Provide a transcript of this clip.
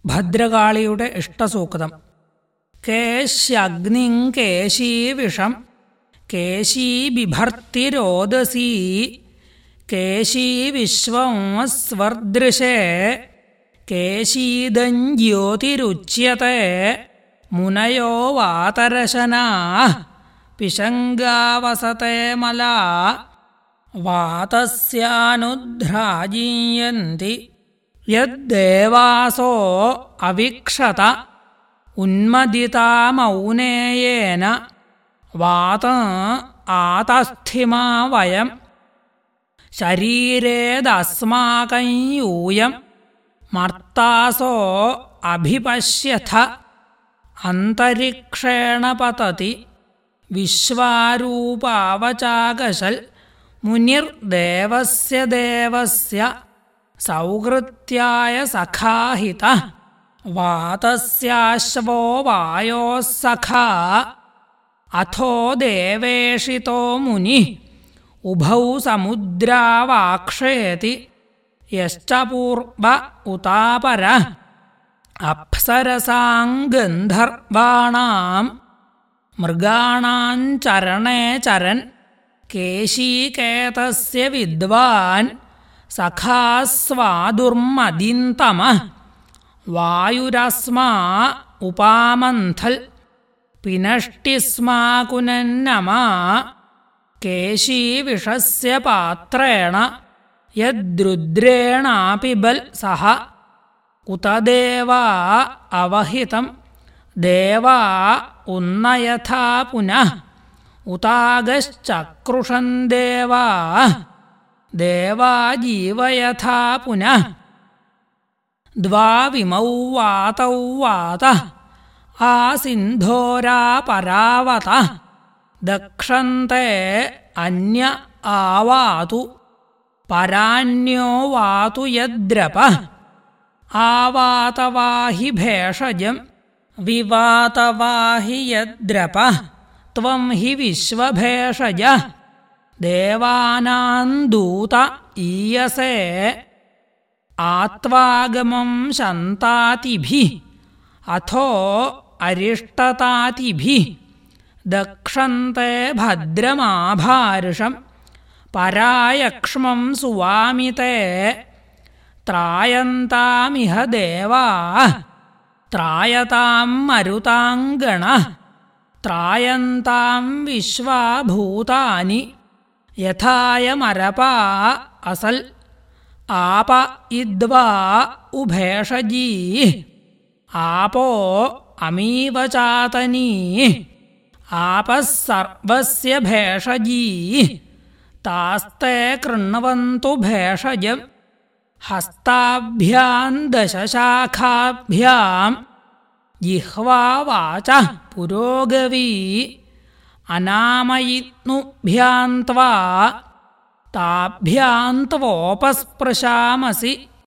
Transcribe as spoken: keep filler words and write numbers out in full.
ഭദ്രകാളിയുടെ ഇഷ്ടസൂക്തം. കേശ്യഗ്നിം കേശീവിഷം കേശീ ബിഭർത്തിരോദസീ കേശീ വിശ്വം സ്വദൃശേ കേശീദം ജ്യോതിരുച്യത്തെ മുനയോ വാതരശനാഃ പിശങ്കാവസത്തെ മലാ വാതസ്യാനുദ്ധ്രാജീയന്തി യദ്ദേവാസോ അവിക്ഷത ഉന്മദിതാമൗനേയേന വാതം ആതസ്ഥിമാ വയം ശരീരേദസ്മാകं യൂയം മർത്താസോ അഭിപശ്യഥ അന്തരിക്ഷേണ പതതി വിശ്വാരൂപാവചാകശൽ മുനിർദേവസ്യ ദേവസ്യ സൗകൃത്യായ സഖാഹിതഃ വാതസ്യാശ്വോ വായോഃ സഖാ അഥോ ദേവേഷിതോ മുനിഃ ഉഭൗ സമുദ്രാവാക്ഷേതി യശ്ച പൂർവ ഉതാപരഃ അപ്സരസാം ഗന്ധർവാണാം മൃഗാണാം ചരണേ ചരൻ കേശീകേതസ്യ വിദ്വാൻ സഖാസ്വാദുർമദിന്തമഃ വായുരസ്മാ ഉപാമന്ഥൽ പിനഷ്ടിസ്മാകുനന്നമാ കേശീവിഷസ്യ പാത്രേണ യദ്രുദ്രേണാപിബൽ സഹ ഉത ദേവാ അവഹിതം ദേവാ ഉന്നയഥാ പുനഃ ഉതാഗശ്ചക്രുഷൻ ദേവാഃ ദേവാ ജീവയഥാ പുനഃ ദ്വാവിമൗ വാതൗ വാതഃ ആസിന്ധോരാപരാവതഃ ദക്ഷന്തേ അന്യ ആവാതു പരാന്യോ വാതു യദ്രപഃ ആവാതവാഹി ഭേഷജം വിവാതവാഹി യദ്രപഃ ത്വം ഹി വിശ്വഭേഷജഃ ദേവാനാം ദൂത ഈയസേ ആത്വാഗമം ശന്താതിഭിഃ അഥോ അരിഷ്ടതാതിഭിഃ ദക്ഷന്തേ ഭദ്രമാഭാരുഷം പരായക്ഷ്മം സുവാമിതേ ത്രായന്താമിഹ ദേവാഃ ത്രായതാം മരുതാം ഗണഃ ത്രായന്താം വിശ്വാഭൂതാനി യഥായമരപാ അസൽ ആപ ഇദ്വാ ഉഭേഷജീഃ ആപോ അമീവചാതനീഃ ആപഃ സർവസ്യ ഭേഷജീഃ താസ്തേ കൃണ്വന്തു ഭേഷജം ഹസ്താഭ്യാം ദശശാഖാഭ്യാം ജിഹ്വാ വാചഃ പുരോഗവീ അനാമയിത്നുഭ്യാം ത്വാ താഭ്യാം ത്വോപസ്പൃശാമസി